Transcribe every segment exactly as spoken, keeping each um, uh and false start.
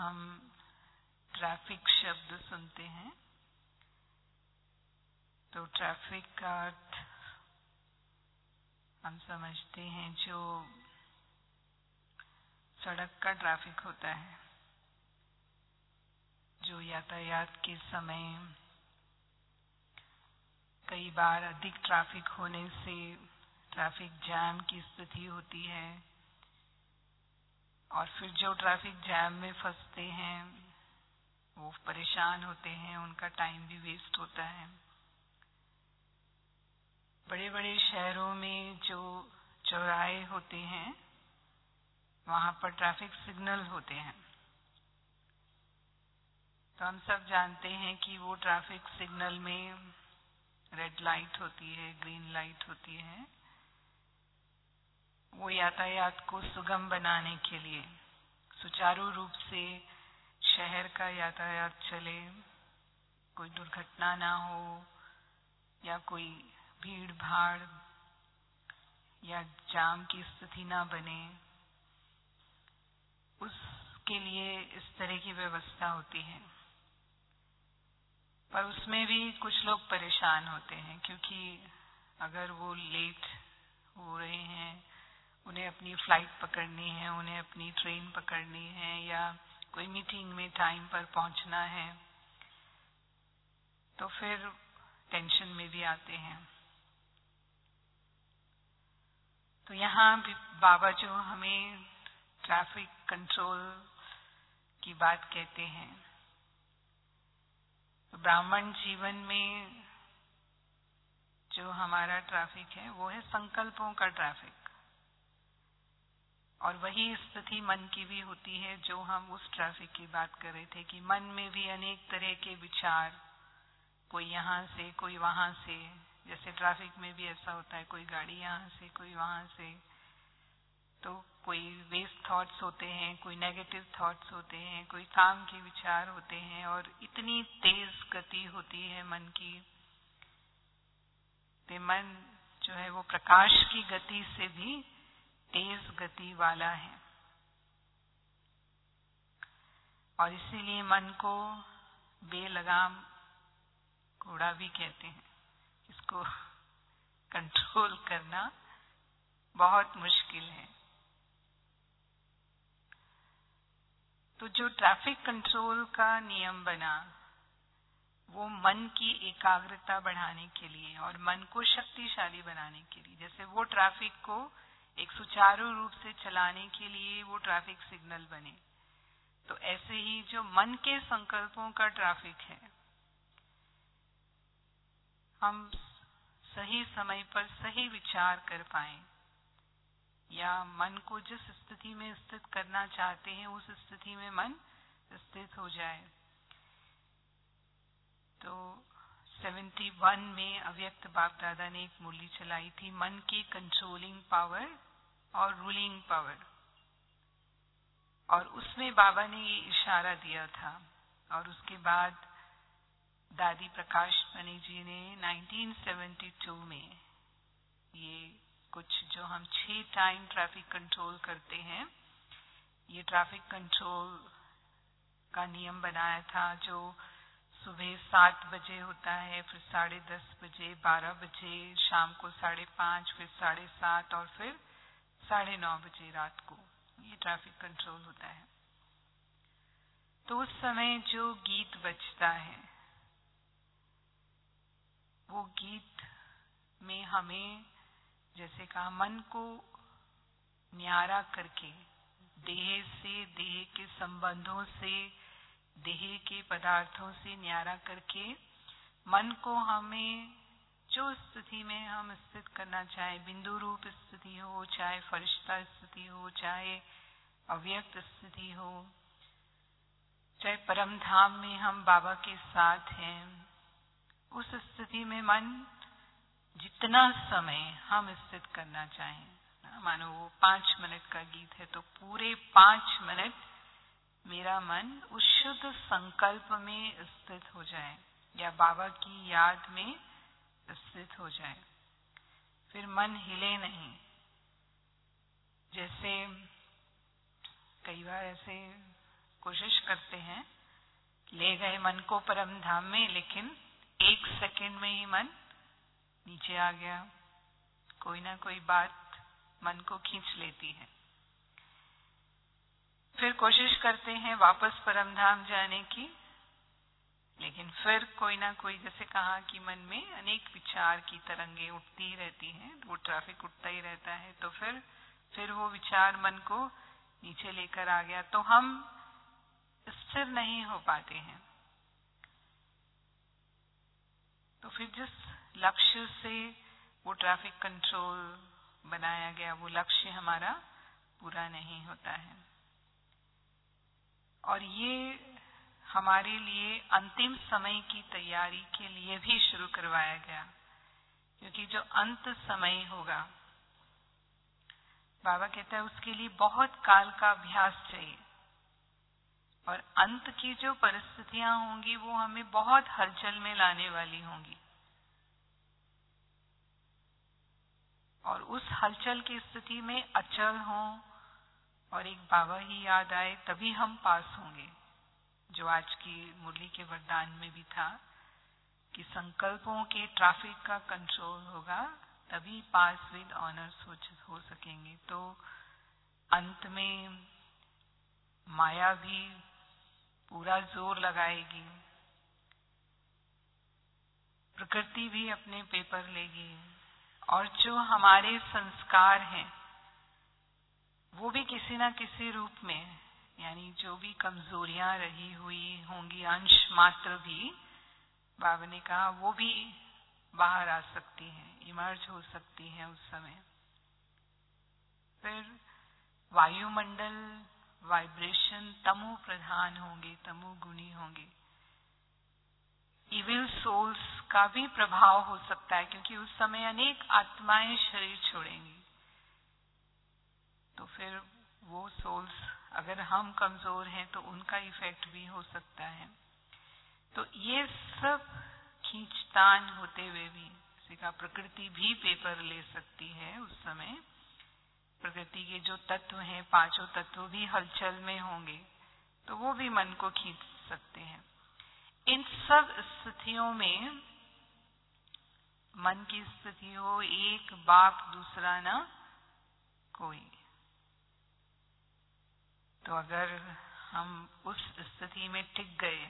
हम ट्रैफिक शब्द सुनते हैं तो ट्रैफिक का अर्थ हम समझते हैं जो सड़क का ट्रैफिक होता है, जो यातायात के समय कई बार अधिक ट्रैफिक होने से ट्रैफिक जैम की स्थिति होती है और फिर जो ट्रैफिक जैम में फंसते हैं वो परेशान होते हैं, उनका टाइम भी वेस्ट होता है। बड़े बड़े शहरों में जो चौराहे होते हैं वहाँ पर ट्रैफिक सिग्नल होते हैं, तो हम सब जानते हैं कि वो ट्रैफिक सिग्नल में रेड लाइट होती है, ग्रीन लाइट होती है। वो यातायात को सुगम बनाने के लिए, सुचारू रूप से शहर का यातायात चले, कोई दुर्घटना ना हो या कोई भीड़ भाड़ या जाम की स्थिति ना बने, उसके लिए इस तरह की व्यवस्था होती है। पर उसमें भी कुछ लोग परेशान होते हैं, क्योंकि अगर वो लेट हो रहे हैं, उन्हें अपनी फ्लाइट पकड़नी है, उन्हें अपनी ट्रेन पकड़नी है या कोई मीटिंग में टाइम पर पहुंचना है, तो फिर टेंशन में भी आते हैं। तो यहाँ भी बाबा जो हमें ट्रैफिक कंट्रोल की बात कहते हैं, तो ब्राह्मण जीवन में जो हमारा ट्रैफिक है वो है संकल्पों का ट्रैफिक, और वही स्थिति मन की भी होती है जो हम उस ट्रैफिक की बात कर रहे थे कि मन में भी अनेक तरह के विचार, कोई यहाँ से कोई वहाँ से, जैसे ट्रैफिक में भी ऐसा होता है, कोई गाड़ी यहाँ से कोई वहाँ से, तो कोई वेस्ट थॉट्स होते हैं, कोई नेगेटिव थॉट्स होते हैं, कोई काम के विचार होते हैं, और इतनी तेज गति होती है मन की। ते मन जो है वो प्रकाश की गति से भी तेज गति वाला है, और इसीलिए मन को बेलगाम घोड़ा भी कहते हैं। इसको कंट्रोल करना बहुत मुश्किल है। तो जो ट्रैफिक कंट्रोल का नियम बना वो मन की एकाग्रता बढ़ाने के लिए और मन को शक्तिशाली बनाने के लिए, जैसे वो ट्रैफिक को एक सुचारू रूप से चलाने के लिए वो ट्रैफिक सिग्नल बने, तो ऐसे ही जो मन के संकल्पों का ट्रैफिक है, हम सही समय पर सही विचार कर पाएं या मन को जिस स्थिति में स्थित करना चाहते हैं उस स्थिति में मन स्थित हो जाए। तो इकहत्तर में अव्यक्त बाप दादा ने एक मूर्ति चलाई थी, मन की कंट्रोलिंग पावर और रूलिंग पावर, और उसमें बाबा ने ये इशारा दिया था। और उसके बाद दादी प्रकाश मणि जी ने उन्नीस सौ बहत्तर में ये कुछ जो हम छह टाइम ट्रैफिक कंट्रोल करते हैं, ये ट्रैफिक कंट्रोल का नियम बनाया था, जो सुबह सात बजे होता है, फिर साढ़े दस बजे, बारह बजे, शाम को साढ़े पाँच, फिर साढ़े सात और फिर साढ़े नौ बजे रात को ये ट्रैफिक कंट्रोल होता है। तो उस समय जो गीत बजता है, वो गीत में हमें जैसे कहा मन को न्यारा करके, देह से, देह के संबंधों से, देह के पदार्थों से न्यारा करके मन को हमें जो स्थिति में हम स्थित करना चाहे, बिंदु रूप स्थिति हो, चाहे फरिश्ता स्थिति हो, चाहे अव्यक्त स्थिति हो, चाहे परम धाम में हम बाबा के साथ हैं, उस स्थिति में मन जितना समय हम स्थित करना चाहें, मानो वो पांच मिनट का गीत है तो पूरे पांच मिनट मेरा मन उस शुद्ध संकल्प में स्थित हो जाए या बाबा की याद में स्थित हो जाए, फिर मन हिले नहीं। जैसे कई बार ऐसे कोशिश करते हैं, ले गए मन को परम धाम में, लेकिन एक सेकंड में ही मन नीचे आ गया। कोई ना कोई बात मन को खींच लेती है। फिर कोशिश करते हैं वापस परम धाम जाने की, लेकिन फिर कोई ना कोई, जैसे कहा कि मन में अनेक विचार की तरंगे उठती ही रहती हैं, वो ट्रैफिक उठता ही रहता है। तो फिर फिर वो विचार मन को नीचे लेकर आ गया, तो हम स्थिर नहीं हो पाते हैं। तो फिर जिस लक्ष्य से वो ट्रैफिक कंट्रोल बनाया गया, वो लक्ष्य हमारा पूरा नहीं होता है। और ये हमारे लिए अंतिम समय की तैयारी के लिए भी शुरू करवाया गया, क्योंकि जो अंत समय होगा, बाबा कहता है उसके लिए बहुत काल का अभ्यास चाहिए। और अंत की जो परिस्थितियां होंगी वो हमें बहुत हलचल में लाने वाली होंगी, और उस हलचल की स्थिति में अचल हो और एक बाबा ही याद आए, तभी हम पास होंगे। जो आज की मुरली के वरदान में भी था कि संकल्पों के ट्रैफिक का कंट्रोल होगा, तभी पास विद ऑनर्स हो सकेंगे। तो अंत में माया भी पूरा जोर लगाएगी, प्रकृति भी अपने पेपर लेगी, और जो हमारे संस्कार हैं वो भी किसी ना किसी रूप में, यानी जो भी कमजोरियां रही हुई होंगी अंश मात्र भी, बाबा ने कहा वो भी बाहर आ सकती हैं, इमर्ज हो सकती हैं उस समय। फिर वायुमंडल वाइब्रेशन तमो प्रधान होंगे, तमो गुणी होंगे। इविल सोल्स का भी प्रभाव हो सकता है, क्योंकि उस समय अनेक आत्माएं शरीर छोड़ेंगी। तो फिर वो सोल्स, अगर हम कमजोर हैं तो उनका इफेक्ट भी हो सकता है। तो ये सब खींचतान होते हुए भी, किसी का प्रकृति भी पेपर ले सकती है उस समय। प्रकृति के जो तत्व हैं, पांचों तत्व भी हलचल में होंगे, तो वो भी मन को खींच सकते हैं। इन सब स्थितियों में मन की स्थिति हो एक बाप दूसरा ना कोई। तो अगर हम उस स्थिति में टिक गए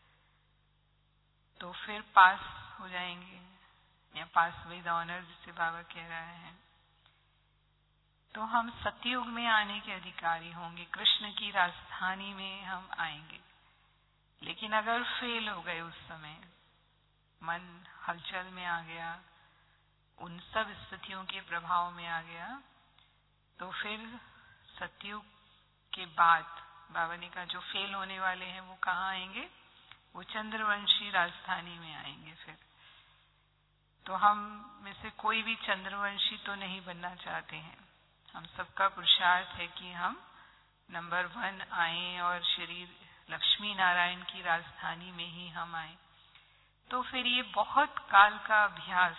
तो फिर पास हो जाएंगे, या पास विद ऑनर जिसे बाबा कह रहा है। तो हम सतयुग में आने के अधिकारी होंगे, कृष्ण की राजधानी में हम आएंगे। लेकिन अगर फेल हो गए, उस समय मन हलचल में आ गया, उन सब स्थितियों के प्रभाव में आ गया, तो फिर सतयुग के बाद बाबा ने कहा जो फेल होने वाले हैं वो कहाँ आएंगे? वो चंद्रवंशी राजधानी में आएंगे। फिर तो हम में से कोई भी चंद्रवंशी तो नहीं बनना चाहते हैं। हम सबका पुरुषार्थ है कि हम नंबर वन आए और शरीर लक्ष्मी नारायण की राजधानी में ही हम आए। तो फिर ये बहुत काल का अभ्यास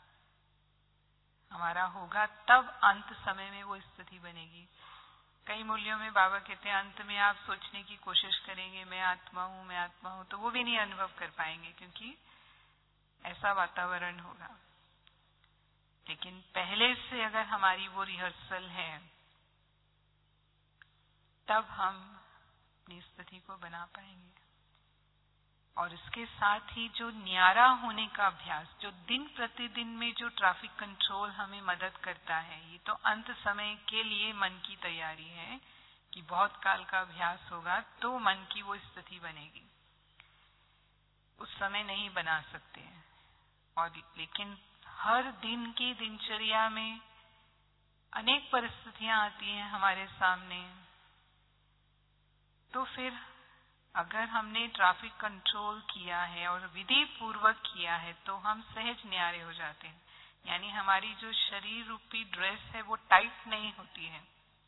हमारा होगा, तब अंत समय में वो स्थिति बनेगी। कई मूल्यों में बाबा कहते हैं अंत में आप सोचने की कोशिश करेंगे मैं आत्मा हूँ, मैं आत्मा हूँ, तो वो भी नहीं अनुभव कर पाएंगे, क्योंकि ऐसा वातावरण होगा। लेकिन पहले से अगर हमारी वो रिहर्सल है, तब हम अपनी स्थिति को बना पाएंगे। और इसके साथ ही जो न्यारा होने का अभ्यास, जो दिन प्रतिदिन में जो ट्रैफिक कंट्रोल हमें मदद करता है, ये तो अंत समय के लिए मन की तैयारी है कि बहुत काल का अभ्यास होगा तो मन की वो स्थिति बनेगी। उस समय नहीं बना सकते हैं। और लेकिन हर दिन की दिनचर्या में अनेक परिस्थितियां आती हैं हमारे सामने। तो फिर अगर हमने ट्रैफिक कंट्रोल किया है और विधि पूर्वक किया है, तो हम सहज न्यारे हो जाते हैं। यानी हमारी जो शरीर रूपी ड्रेस है वो टाइट नहीं होती है।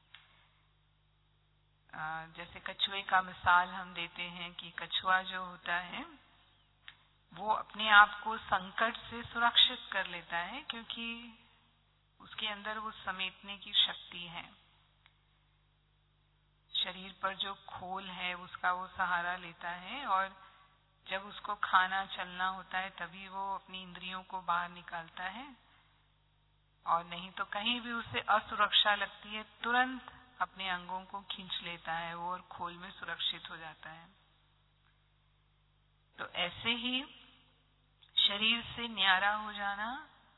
जैसे कछुए का मिसाल हम देते हैं कि कछुआ जो होता है वो अपने आप को संकट से सुरक्षित कर लेता है, क्योंकि उसके अंदर वो समेटने की शक्ति है। शरीर पर जो खोल है उसका वो सहारा लेता है, और जब उसको खाना चलना होता है तभी वो अपनी इंद्रियों को बाहर निकालता है, और नहीं तो कहीं भी उसे असुरक्षा लगती है तुरंत अपने अंगों को खींच लेता है वो और खोल में सुरक्षित हो जाता है। तो ऐसे ही शरीर से न्यारा हो जाना,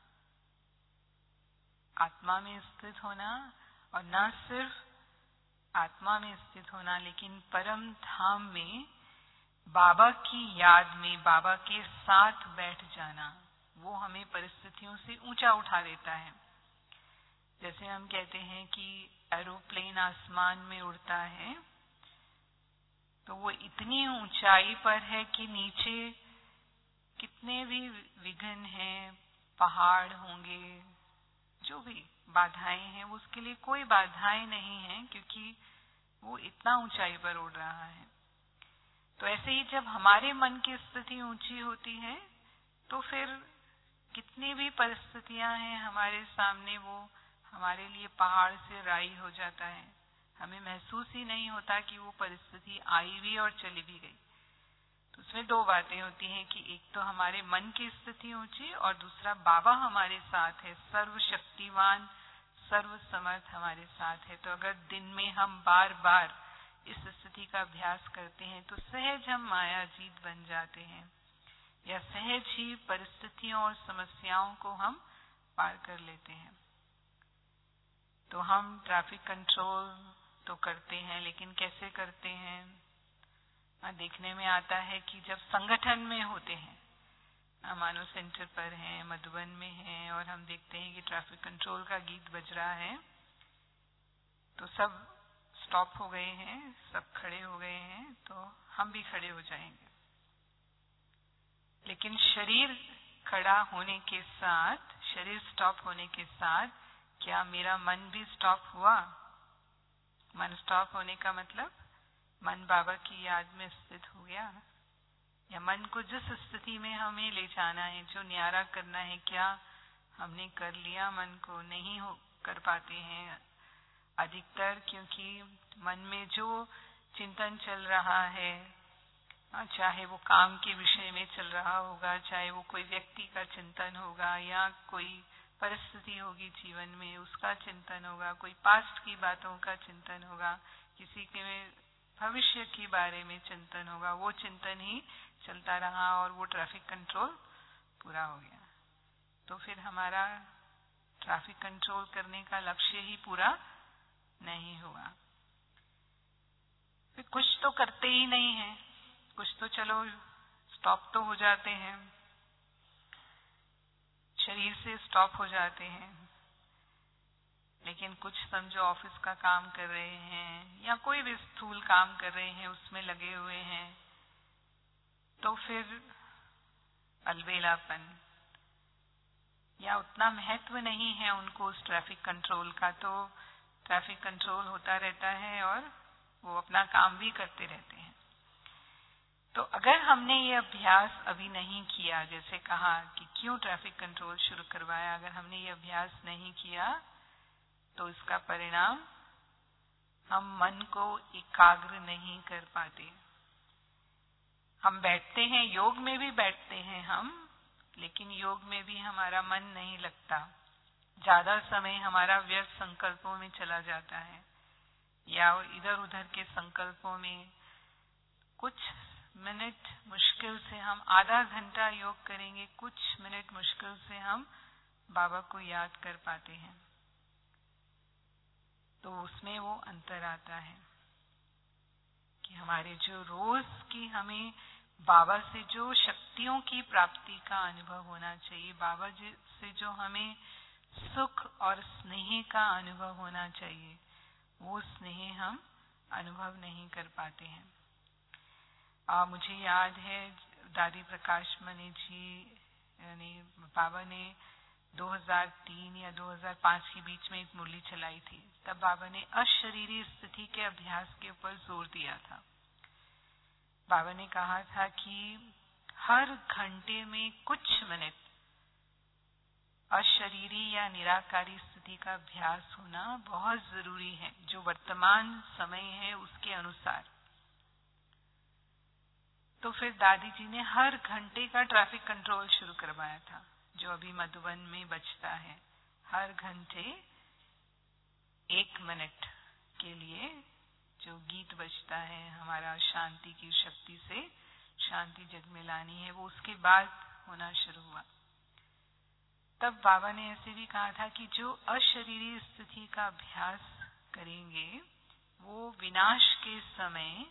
आत्मा में स्थित होना, और न सिर्फ आत्मा में स्थित होना लेकिन परम धाम में बाबा की याद में बाबा के साथ बैठ जाना, वो हमें परिस्थितियों से ऊंचा उठा देता है। जैसे हम कहते हैं कि एरोप्लेन आसमान में उड़ता है, तो वो इतनी ऊंचाई पर है कि नीचे कितने भी विघ्न हैं, पहाड़ होंगे, जो भी बाधाएं हैं, उसके लिए कोई बाधाएं नहीं है, क्योंकि वो इतना ऊंचाई पर उड़ रहा है। तो ऐसे ही जब हमारे मन की स्थिति ऊंची होती है तो फिर कितनी भी परिस्थितियां हैं हमारे सामने, वो हमारे लिए पहाड़ से राई हो जाता है। हमें महसूस ही नहीं होता कि वो परिस्थिति आई भी और चली भी गई। तो उसमें दो बातें होती हैं कि एक तो हमारे मन की स्थिति ऊंची, और दूसरा बाबा हमारे साथ है, सर्वशक्तिवान सर्व समर्थ हमारे साथ है। तो अगर दिन में हम बार बार इस स्थिति का अभ्यास करते हैं तो सहज हम माया जीत बन जाते हैं, या सहज ही परिस्थितियों और समस्याओं को हम पार कर लेते हैं। तो हम ट्रैफिक कंट्रोल तो करते हैं, लेकिन कैसे करते हैं? देखने में आता है कि जब संगठन में होते हैं, मानो सेंटर पर हैं, मधुबन में हैं, और हम देखते हैं कि ट्रैफिक कंट्रोल का गीत बज रहा है, तो सब स्टॉप हो गए हैं, सब खड़े हो गए हैं, तो हम भी खड़े हो जाएंगे। लेकिन शरीर खड़ा होने के साथ, शरीर स्टॉप होने के साथ, क्या मेरा मन भी स्टॉप हुआ? मन स्टॉप होने का मतलब मन बाबा की याद में स्थित हो गया, या मन को जिस स्थिति में हमें ले जाना है, जो न्यारा करना है, क्या हमने कर लिया? मन को नहीं हो कर पाते हैं अधिकतर, क्योंकि मन में जो चिंतन चल रहा है, चाहे वो काम के विषय में चल रहा होगा, चाहे वो कोई व्यक्ति का चिंतन होगा, या कोई परिस्थिति होगी जीवन में उसका चिंतन होगा, कोई पास्ट की बातों का चिंतन होगा, किसी के भविष्य के बारे में चिंतन होगा, वो चिंतन ही चलता रहा और वो ट्रैफिक कंट्रोल पूरा हो गया। तो फिर हमारा ट्रैफिक कंट्रोल करने का लक्ष्य ही पूरा नहीं हुआ। फिर कुछ तो करते ही नहीं है, कुछ तो चलो स्टॉप तो हो जाते हैं, शरीर से स्टॉप हो जाते हैं, लेकिन कुछ समझो ऑफिस का काम कर रहे हैं या कोई भी स्थूल काम कर रहे हैं, उसमें लगे हुए हैं, तो फिर अलबेलापन, या उतना महत्व नहीं है उनको उस ट्रैफिक कंट्रोल का, तो ट्रैफिक कंट्रोल होता रहता है और वो अपना काम भी करते रहते हैं। तो अगर हमने ये अभ्यास अभी नहीं किया, जैसे कहा कि क्यों ट्रैफिक कंट्रोल शुरू करवाया, अगर हमने ये अभ्यास नहीं किया तो इसका परिणाम हम मन को एकाग्र नहीं कर पाते। हम बैठते हैं, योग में भी बैठते हैं हम, लेकिन योग में भी हमारा मन नहीं लगता, ज्यादा समय हमारा व्यर्थ संकल्पों में चला जाता है, या इधर उधर के संकल्पों में। कुछ मिनट मुश्किल से हम आधा घंटा योग करेंगे, कुछ मिनट मुश्किल से हम बाबा को याद कर पाते हैं। तो उसमें वो अंतर आता है कि हमारे जो रोज की हमें बाबा से जो शक्तियों की प्राप्ति का अनुभव होना चाहिए, बाबा जी से जो हमें सुख और स्नेह का अनुभव होना चाहिए, वो स्नेह हम अनुभव नहीं कर पाते हैं। आ, मुझे याद है दादी प्रकाश मणि जी यानी बाबा ने दो हज़ार तीन या दो हज़ार पाँच के बीच में एक मुरली चलाई थी। तब बाबा ने अशरीरी स्थिति के अभ्यास के ऊपर जोर दिया था। बाबा ने कहा था कि हर घंटे में कुछ मिनट अशरीरी या निराकारी स्थिति स्थिति का अभ्यास होना बहुत जरूरी है, जो वर्तमान समय है उसके अनुसार। तो फिर दादी जी ने हर घंटे का ट्रैफिक कंट्रोल शुरू करवाया था, जो अभी मधुबन में बजता है। हर घंटे एक मिनट के लिए जो गीत बजता है, हमारा शांति की शक्ति से शांति जग में लानी है, वो उसके बाद होना शुरू हुआ। तब बाबा ने ऐसे भी कहा था कि जो अशरीरी स्थिति का अभ्यास करेंगे वो विनाश के समय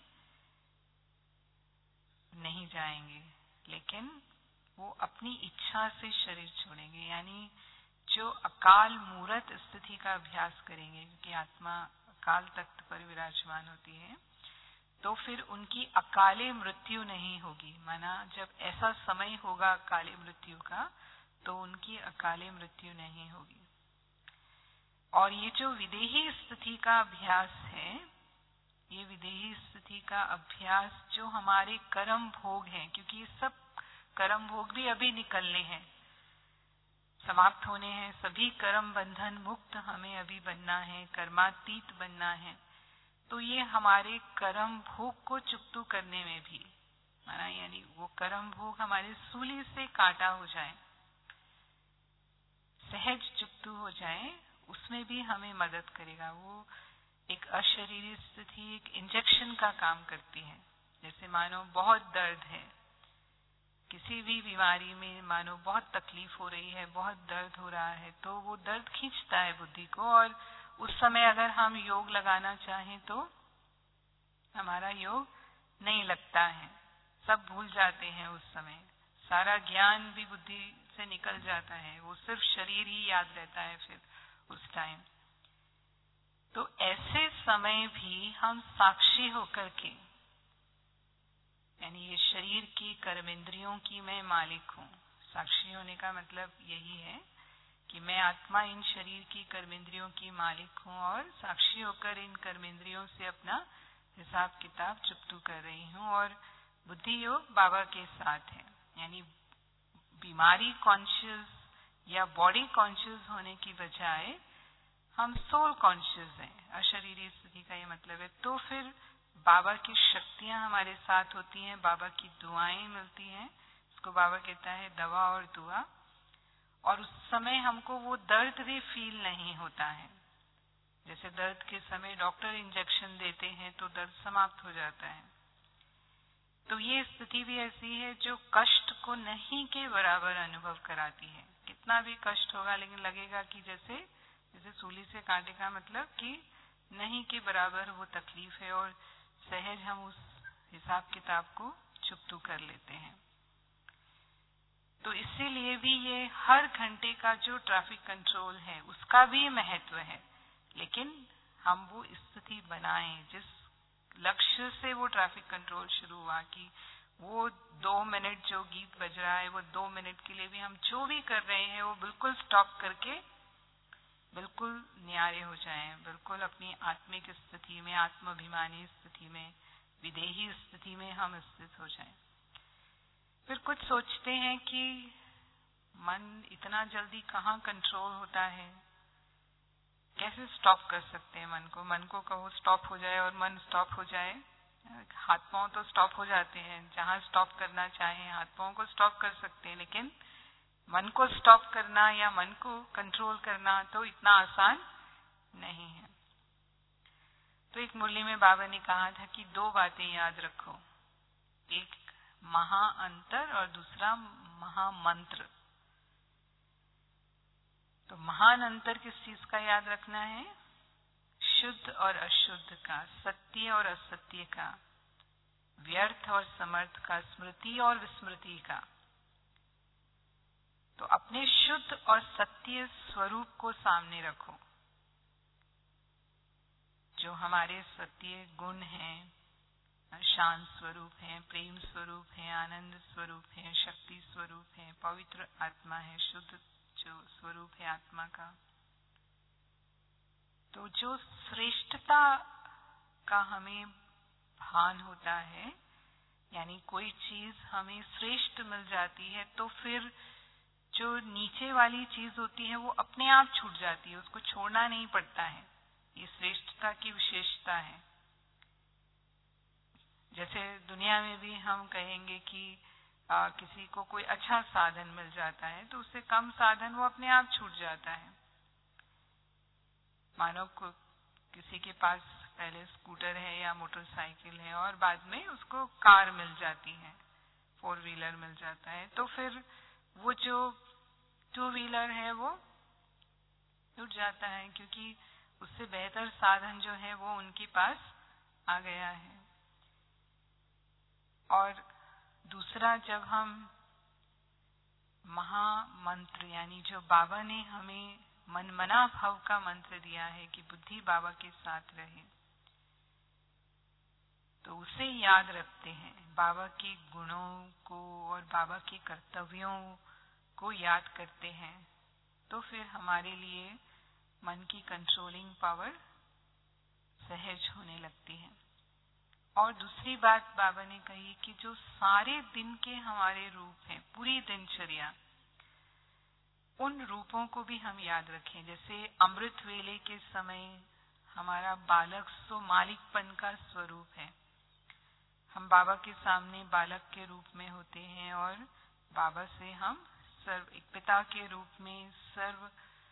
नहीं जाएंगे, लेकिन वो अपनी इच्छा से शरीर छोड़ेंगे। यानी जो अकाल मूर्त स्थिति का अभ्यास करेंगे, क्योंकि आत्मा अकाल तख्त पर विराजमान होती है, तो फिर उनकी अकाले मृत्यु नहीं होगी। माना जब ऐसा समय होगा अकाले मृत्यु का, तो उनकी अकाले मृत्यु नहीं होगी। और ये जो विदेही स्थिति का अभ्यास है, ये विदेही स्थिति का अभ्यास जो हमारे कर्म भोग हैं, क्योंकि ये सब कर्म भोग भी अभी निकलने हैं, समाप्त होने हैं। सभी कर्म बंधन मुक्त हमें अभी बनना है, कर्मातीत बनना है। तो ये हमारे कर्म भोग को चुकतू करने में भी, माना यानी वो कर्म भोग हमारे सूली से काटा हो जाए, सहज चुकतू हो जाए, उसमें भी हमें मदद करेगा। वो एक अशरीरी स्थिति एक इंजेक्शन का काम करती है। जैसे मानो बहुत दर्द है, किसी भी बीमारी में मानो बहुत तकलीफ हो रही है, बहुत दर्द हो रहा है, तो वो दर्द खींचता है बुद्धि को, और उस समय अगर हम योग लगाना चाहें तो हमारा योग नहीं लगता है, सब भूल जाते हैं उस समय, सारा ज्ञान भी बुद्धि से निकल जाता है, वो सिर्फ शरीर ही याद रहता है फिर उस टाइम। तो ऐसे समय भी हम साक्षी होकर के, यानी ये शरीर की कर्मेंद्रियों की मैं मालिक हूँ। साक्षी होने का मतलब यही है कि मैं आत्मा इन शरीर की कर्मेंद्रियों की मालिक हूँ, और साक्षी होकर इन कर्मेंद्रियों से अपना हिसाब किताब चुकतू कर रही हूँ। और बुद्धि योग बाबा के साथ है, यानी बीमारी कॉन्शियस या बॉडी कॉन्शियस होने की बजाय हम सोल कॉन्शियस हैं। अशरीरी स्थिति का ये मतलब है। तो फिर बाबा की शक्तियां हमारे साथ होती हैं, बाबा की दुआएं मिलती हैं, इसको बाबा कहता है दवा और दुआ। और उस समय हमको वो दर्द भी फील नहीं होता है। जैसे दर्द के समय डॉक्टर इंजेक्शन देते हैं तो दर्द समाप्त हो जाता है। तो ये स्थिति भी ऐसी है जो कष्ट को नहीं के बराबर अनुभव कराती है। कितना भी कष्ट होगा, लेकिन लगेगा कि जैसे जैसे सूली से कांटे का मतलब कि नहीं के बराबर वो तकलीफ है, और सहज हम उस हिसाब किताब को चुकतू कर लेते हैं। तो इसीलिए भी ये हर घंटे का जो ट्रैफिक कंट्रोल है उसका भी महत्व है, लेकिन हम वो स्थिति बनाएं जिस लक्ष्य से वो ट्रैफिक कंट्रोल शुरू हुआ, कि वो दो मिनट जो गीत बज रहा है, वो दो मिनट के लिए भी हम जो भी कर रहे हैं वो बिल्कुल स्टॉप करके बिल्कुल न्यारे हो जाएं, बिल्कुल अपनी आत्मिक स्थिति में, आत्माभिमानी स्थिति में, विदेही स्थिति में हम स्थित हो जाएं। फिर कुछ सोचते हैं कि मन इतना जल्दी कहाँ कंट्रोल होता है, कैसे स्टॉप कर सकते हैं मन को। मन को कहो स्टॉप हो जाए और मन स्टॉप हो जाए। हाथ पांव तो स्टॉप हो जाते हैं, जहां स्टॉप करना चाहें हाथ पांव को स्टॉप कर सकते हैं, लेकिन मन को स्टॉप करना या मन को कंट्रोल करना तो इतना आसान नहीं है। तो एक मुरली में बाबा ने कहा था कि दो बातें याद रखो, एक महाअंतर और दूसरा महामंत्र। तो महान अंतर किस चीज का याद रखना है? शुद्ध और अशुद्ध का, सत्य और असत्य का, व्यर्थ और समर्थ का, स्मृति और विस्मृति का। तो अपने शुद्ध और सत्य स्वरूप को सामने रखो, जो हमारे सत्य गुण हैं, शांत स्वरूप है, प्रेम स्वरूप है, आनंद स्वरूप है, शक्ति स्वरूप है, पवित्र आत्मा है, शुद्ध जो स्वरूप है आत्मा का। तो जो श्रेष्ठता का हमें भान होता है, यानी कोई चीज हमें श्रेष्ठ मिल जाती है, तो फिर जो नीचे वाली चीज होती है वो अपने आप छूट जाती है, उसको छोड़ना नहीं पड़ता है। ये श्रेष्ठता की विशेषता है। जैसे दुनिया में भी हम कहेंगे कि आ, किसी को कोई अच्छा साधन मिल जाता है तो उससे कम साधन वो अपने आप छूट जाता है। मानो को किसी के पास पहले स्कूटर है या मोटरसाइकिल है और बाद में उसको कार मिल जाती है, फोर व्हीलर मिल जाता है, तो फिर वो जो टू व्हीलर है वो छूट जाता है क्योंकि उससे बेहतर साधन जो है वो उनके पास आ गया है। और दूसरा, जब हम महामंत्र यानी जो बाबा ने हमें मनमना भाव का मंत्र दिया है कि बुद्धि बाबा के साथ रहे, तो उसे याद रखते हैं, बाबा के गुणों को और बाबा के कर्तव्यों को याद करते हैं, तो फिर हमारे लिए मन की कंट्रोलिंग पावर सहज होने लगती है। और दूसरी बात बाबा ने कही कि जो सारे दिन के हमारे रूप हैं, पूरी दिनचर्या, उन रूपों को भी हम याद रखें। जैसे अमृत वेले के समय हमारा बालक सो मालिकपन का स्वरूप है। हम बाबा के सामने बालक के रूप में होते हैं और बाबा से हम सर्व एक पिता के रूप में सर्व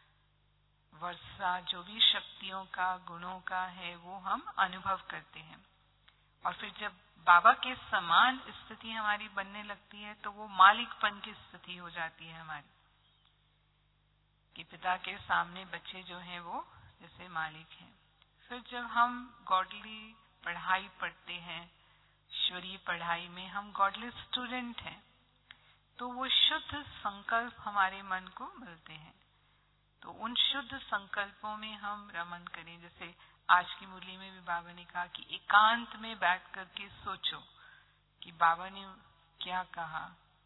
वर्षा जो भी शक्तियों का, गुणों का है, वो हम अनुभव करते हैं। और फिर जब बाबा के समान स्थिति हमारी बनने लगती है तो वो मालिकपन की स्थिति हो जाती है हमारी, कि पिता के सामने बच्चे जो हैं वो जैसे मालिक हैं। फिर जब हम गॉडली पढ़ाई पढ़ते हैं, ईश्वरीय पढ़ाई में हम गॉडली स्टूडेंट हैं, तो वो शुद्ध संकल्प हमारे मन को मिलते हैं। तो उन शुद्ध संकल्पों में हम रमन करें। जैसे आज की मुरली में भी बाबा ने कहा कि एकांत में बैठ करके सोचो कि बाबा ने क्या कहा।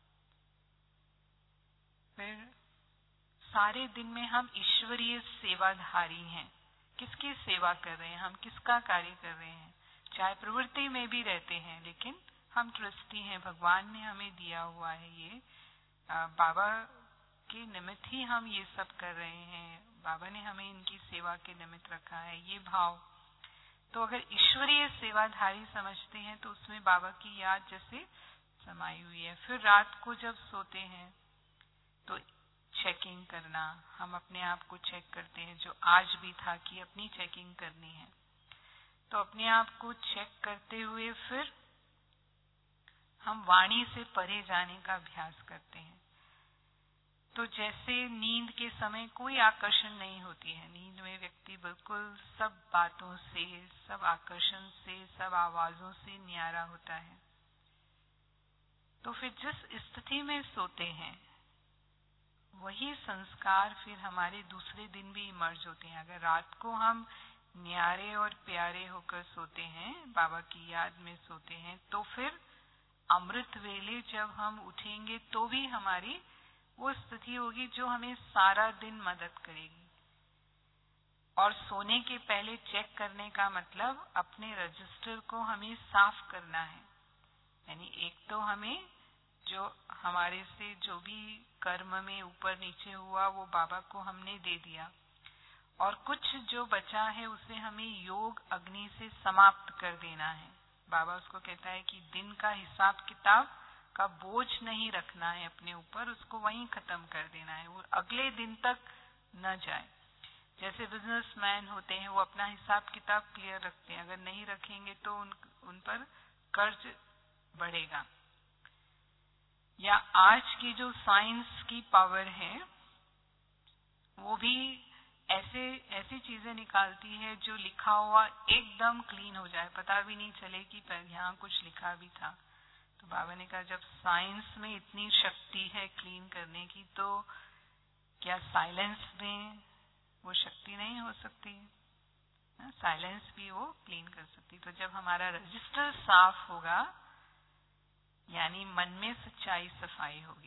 फिर सारे दिन में हम ईश्वरीय सेवाधारी हैं। किसकी सेवा कर रहे हैं, हम किसका कार्य कर रहे हैं। चाहे प्रवृत्ति में भी रहते हैं लेकिन हम ट्रस्टी हैं, भगवान ने हमें दिया हुआ है ये, आ, बाबा के निमित्त ही हम ये सब कर रहे हैं, बाबा ने हमें इनकी सेवा के निमित्त रखा है, ये भाव। तो अगर ईश्वरीय सेवाधारी समझते हैं तो उसमें बाबा की याद जैसे समाई हुई है। फिर रात को जब सोते हैं तो चेकिंग करना, हम अपने आप को चेक करते हैं, जो आज भी था कि अपनी चेकिंग करनी है, तो अपने आप को चेक करते हुए फिर हम वाणी से परे जाने का अभ्यास करते हैं। तो जैसे नींद के समय कोई आकर्षण नहीं होती है, नींद में व्यक्ति बिल्कुल सब बातों से, सब आकर्षण से, सब आवाजों से न्यारा होता है। तो फिर जिस स्थिति में सोते हैं वही संस्कार फिर हमारे दूसरे दिन भी इमर्ज होते हैं। अगर रात को हम न्यारे और प्यारे होकर सोते हैं, बाबा की याद में सोते हैं, तो फिर अमृत वेले जब हम उठेंगे तो भी हमारी वो स्थिति होगी जो हमें सारा दिन मदद करेगी। और सोने के पहले चेक करने का मतलब अपने रजिस्टर को हमें साफ करना है। यानी एक तो हमें जो हमारे से जो भी कर्म में ऊपर नीचे हुआ वो बाबा को हमने दे दिया, और कुछ जो बचा है उसे हमें योग अग्नि से समाप्त कर देना है। बाबा उसको कहता है कि दिन का हिसाब किताब का बोझ नहीं रखना है अपने ऊपर, उसको वहीं खत्म कर देना है, वो अगले दिन तक न जाए। जैसे बिजनेसमैन होते हैं वो अपना हिसाब किताब क्लियर रखते हैं, अगर नहीं रखेंगे तो उन, उन पर कर्ज बढ़ेगा। या आज की जो साइंस की पावर है वो भी ऐसे ऐसी चीजें निकालती है जो लिखा हुआ एकदम क्लीन हो जाए, पता भी नहीं चले कि यहाँ कुछ लिखा भी था। तो बाबा ने कहा जब साइंस में इतनी शक्ति है क्लीन करने की, तो क्या साइलेंस में वो शक्ति नहीं हो सकती? साइलेंस भी वो क्लीन कर सकती। तो जब हमारा रजिस्टर साफ होगा यानी मन में सच्चाई सफाई होगी,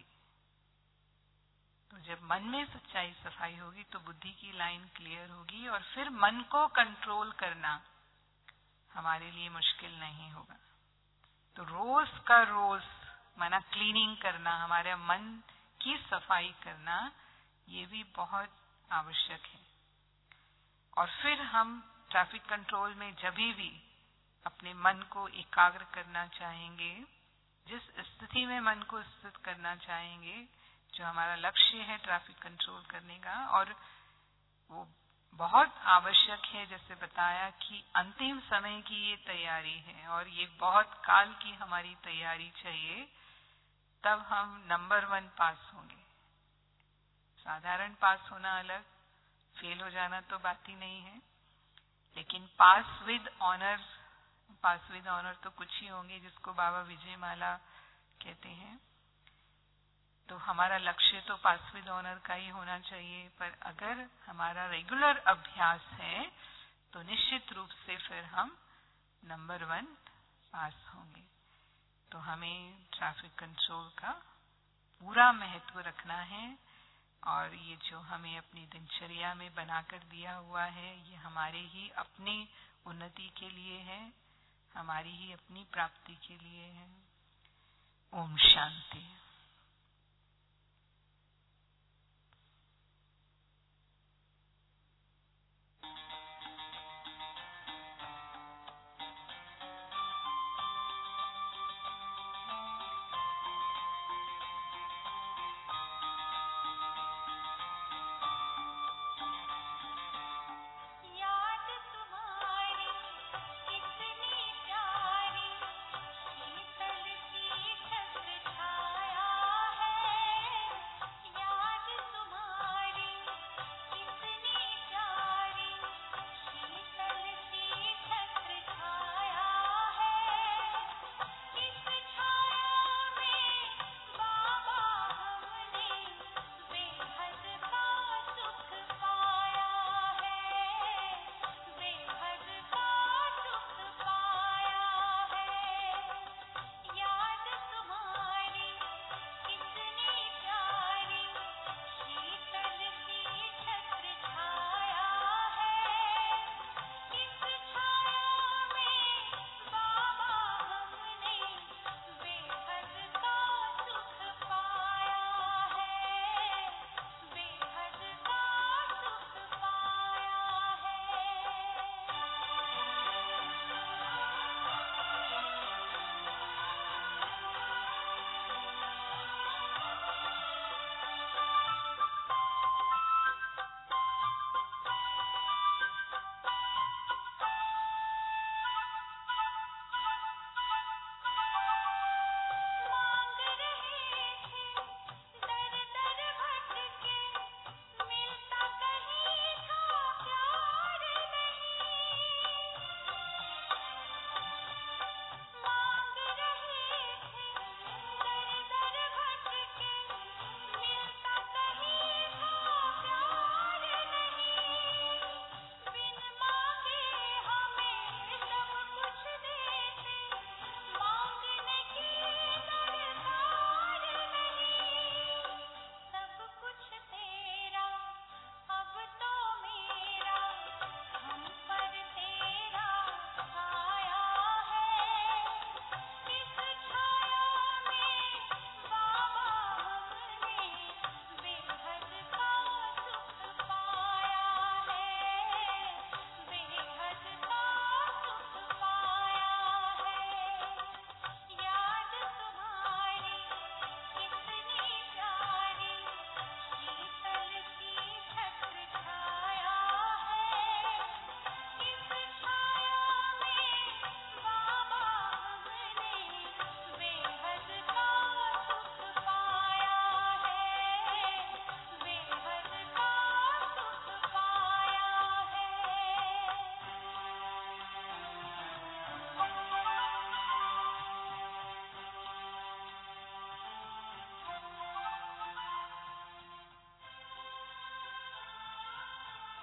तो जब मन में सच्चाई सफाई होगी तो बुद्धि की लाइन क्लियर होगी और फिर मन को कंट्रोल करना हमारे लिए मुश्किल नहीं होगा। तो रोज का रोज माना क्लीनिंग करना, हमारे मन की सफाई करना ये भी बहुत आवश्यक है। और फिर हम ट्रैफिक कंट्रोल में जब भी अपने मन को एकाग्र करना चाहेंगे, जिस स्थिति में मन को स्थित करना चाहेंगे, जो हमारा लक्ष्य है ट्रैफिक कंट्रोल करने का, और वो बहुत आवश्यक है, जैसे बताया कि अंतिम समय की ये तैयारी है और ये बहुत काल की हमारी तैयारी चाहिए, तब हम नंबर वन पास होंगे। साधारण पास होना अलग, फेल हो जाना तो बात ही नहीं है, लेकिन pass with honour, pass with honour तो कुछ ही होंगे जिसको बाबा विजय माला कहते हैं। तो हमारा लक्ष्य तो पास विद ऑनर का ही होना चाहिए, पर अगर हमारा रेगुलर अभ्यास है तो निश्चित रूप से फिर हम नंबर वन पास होंगे। तो हमें ट्रैफिक कंट्रोल का पूरा महत्व रखना है, और ये जो हमें अपनी दिनचर्या में बनाकर दिया हुआ है, ये हमारे ही अपनी उन्नति के लिए है, हमारी ही अपनी प्राप्ति के लिए है। ओम शांति।